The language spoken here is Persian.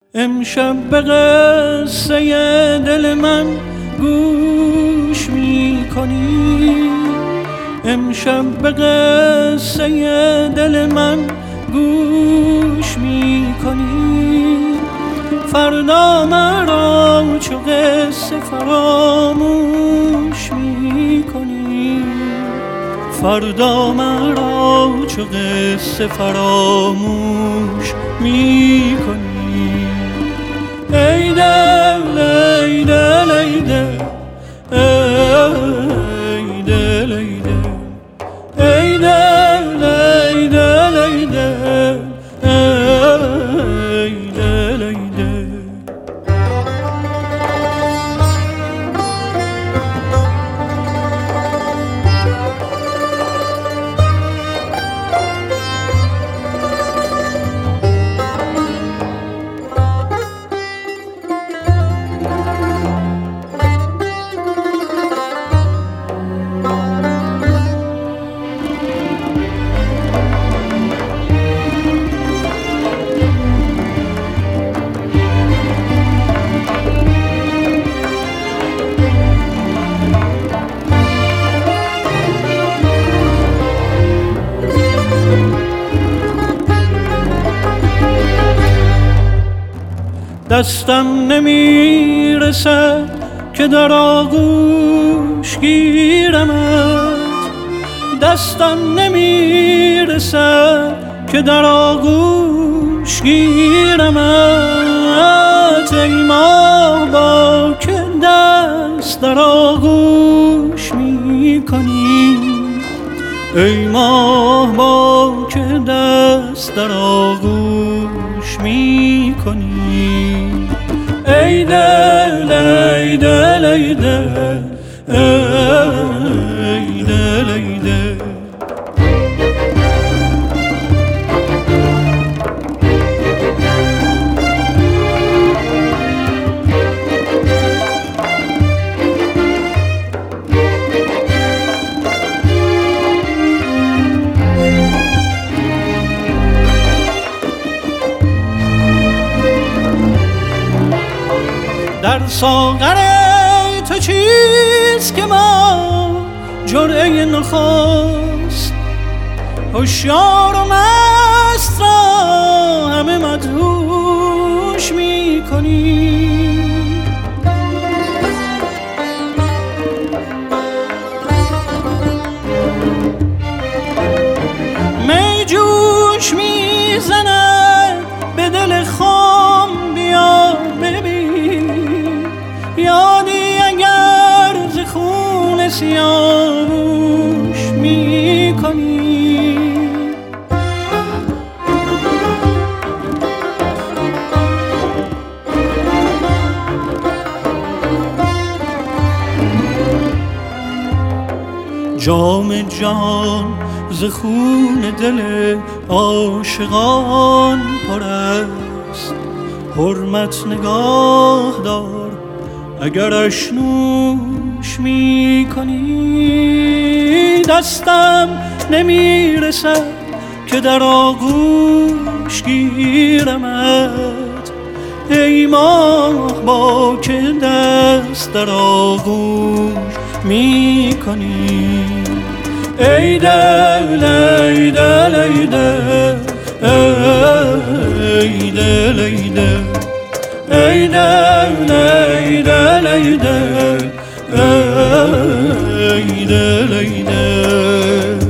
امشب به قصه دل من گوش می‌کنی، امشب به قصه دل من گوش می‌کنی، فردا مرا چو قصه فراموش می‌کنی، فردا مرا چو قصه فراموش می‌کنی. ای دل ای دل ای دل ای دل ای دل ای دل ای دل ای دل ای دل ای دل. دستم نمیرسد که در آغوش گیرمت، دستم نمیرسد که در آغوش گیرمت. ای ماه با که دست در آغوش میکنی، ای ماه با که دست در آغوش میکنی. ای دل ای دل ای دل ای دل ای دل. در ساغر تو چیست که ما جرعه نخست، هوشیار و مست را همه مدهوش می‌کنی. می جوش میزند به دل خام، بیا ببین یادی اگر ز خون سیاوش می‌کنی. جام جان ز خون دل عاشقان پر است، حرمت نگاه دار اگرش نوش میکنی. دستم نمیرسد که در آغوش گیرمت، ای ماه با که دست در آغوش میکنی. ای دل ای دل ای دل ای دل ای دل ای دل ای دل ای دل ای دل ای دل.